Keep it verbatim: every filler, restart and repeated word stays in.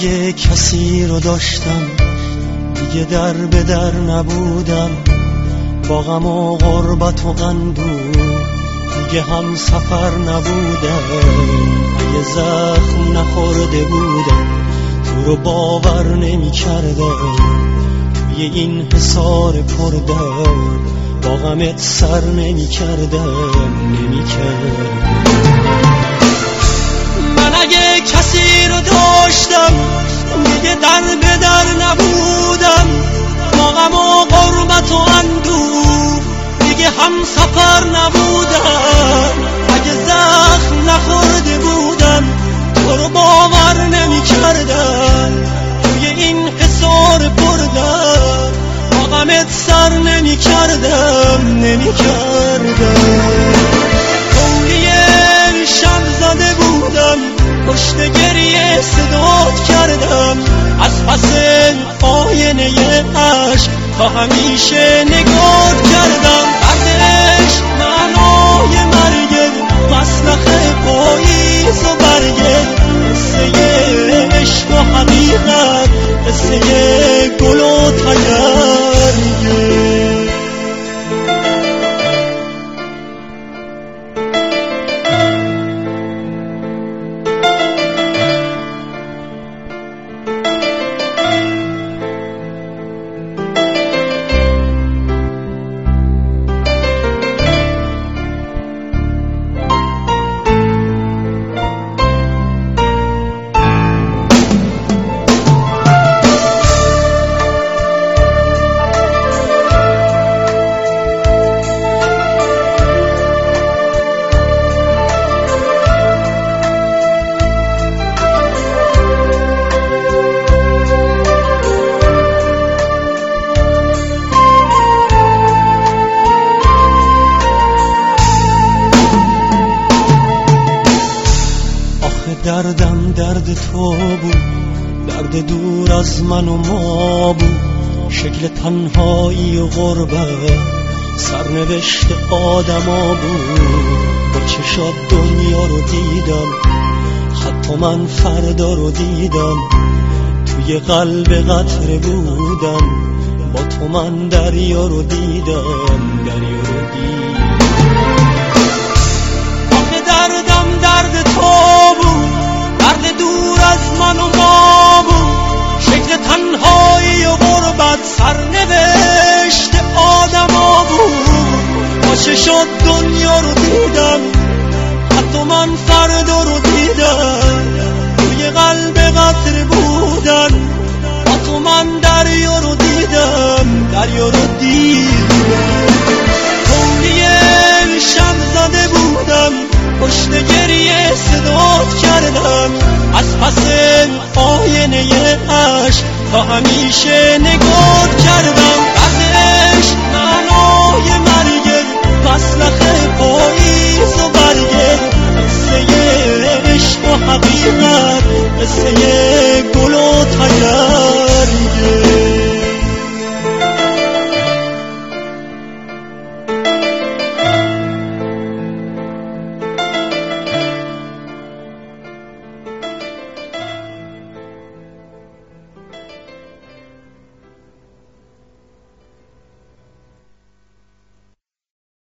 اگه کسی رو داشتم دیگه در به در نبودم، با غم و غربت و اندوه دیگه هم سفر نبودم. اگه زخم نخورده بودم تو رو باور نمی کردم، توی این حصار پردرد با غمت سر نمی کردم نمی کردم. من اگه کسی رو داشتم دیگه در به در نبودم، با غم و غربت و اندوه دیگه هم سفر نبودم. اگه زخم نخورده بودم تو رو باور نمی کردم، توی این حصار پردرد با غمت سر نمی کردم نمی کردم. کولی شب زده بودم پشت گریه صدات کردم، از پس آینه عشق تا همیشه نگات کردم. دردش معنای مرگه، مسلخ پاییز و برگه، قصه عشق و حقیقت، قصه گل و تگرگه. دردم درد تو بود، درد دور از من و ما بود، شکل تنهایی و غربت سرنوشت آدما بود. با چشات دنیا رو دیدم، حتی من فردا رو دیدم، توی قلب قطره بودم، با تو من دریا رو دیدم دریا رو دیدم. آخه دردم درد تو بود، درد دور از من و ما بود، شکل تنهایی و غربت سرنوشت آدما بود. با چشات دنیا رو دیدم، حتی من فردا رو دیدم، توی قلب قطره بودم، با تو من دریا رو دیدم دریا رو دیدم. کولی شب زده بودم پشت گریه صدات کردم، از پس آینه عشق تا همیشه نگات کردم. دردش معنای مرگه، مسلخ پاییز و برگه، قصه عشق و حقیقت، قصه